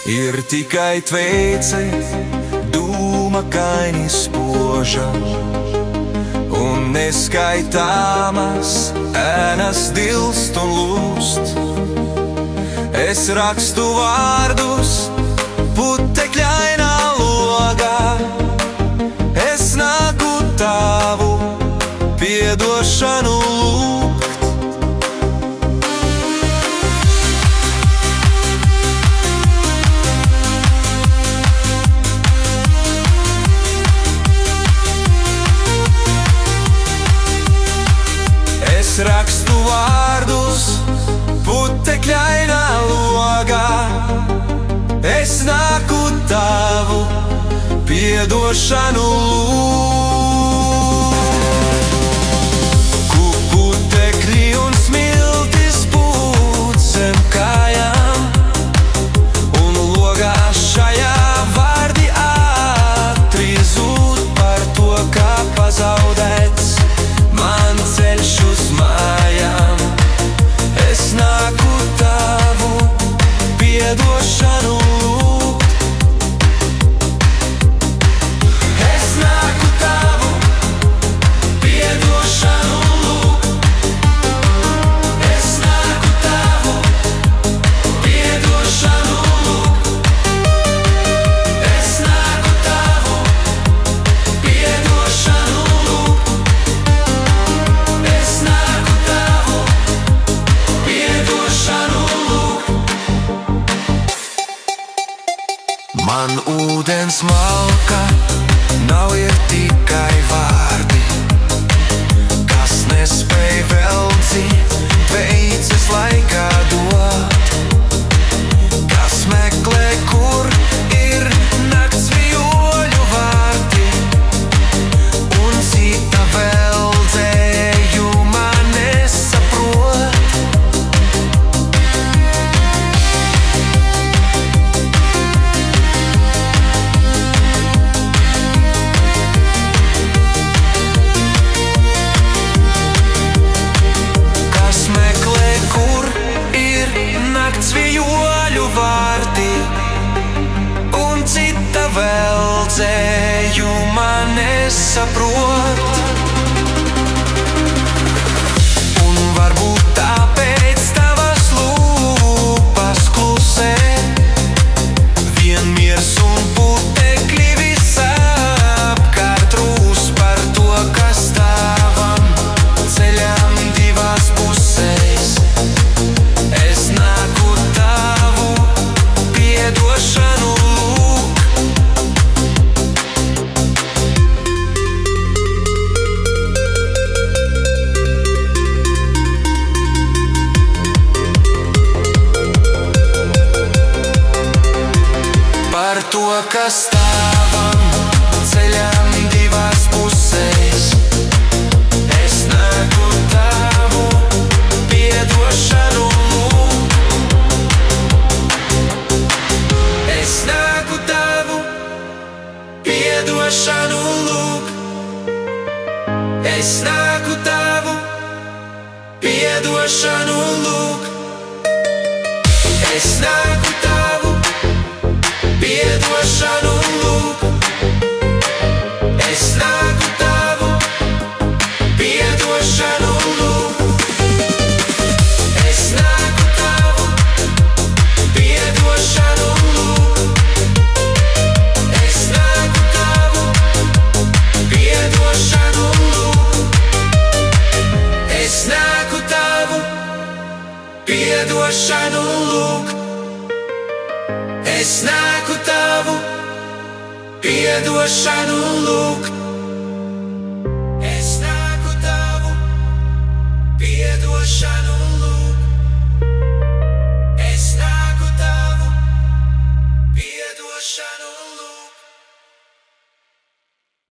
Ir tikai tveice, dūma kaini spoža un neskaitāmas ēnas dilst un lūst. Es rakstu vārdus putekļainā logā, es nāku tavu piedošanu lūgt. Es rakstu vārdus putekļainā logā, es nāku tavu piedošanu lūgt. Putekļi un smiltis pūt zem kājām, un logā šajā vārdi ātri zūd par to, kā pazaudēts man ceļš uz mājām. Es nāku tavu piedošanu lūgt. Es nāku tavu piedošanu lūgt. Es nāku tavu piedošanu lūgt. Es nāku tavu piedošanu lūgt. Es nāku tavu piedošanu lūgt. Man ūdens malka nav ir tikai vārdi, kas nespēj velci veices laikā dot, kas meklē, kur ir nakts vijoļu vārti, un cita veldzējuma nesaprot. Kas meklē, kur ir nakts vijoļu vārti, un cita veldzējuma nesaprot. Un varbūt tāpēc tavas lūpas klusē, vien miers un putekļi visapkārt rūs par to, kas tavam ceļam divās pusēs. Es nāku tavu piedošanu lūgt. Par to, kas tavam ceļam divās pusēs. Es nāku tavu piedošanu lūgt. Es nāku tavu piedošanu lūgt. Es nāku tavu piedošanu lūgt. Es nāku tavu piedošanu lūgt. Es nāku tavu piedošanu lūgt. Es nāku tavu piedošanu lūgt. Es nāku tavu piedošanu lūgt. Es nāku tavu piedošanu lūgt. Es nāku tavu piedošanu lūgt.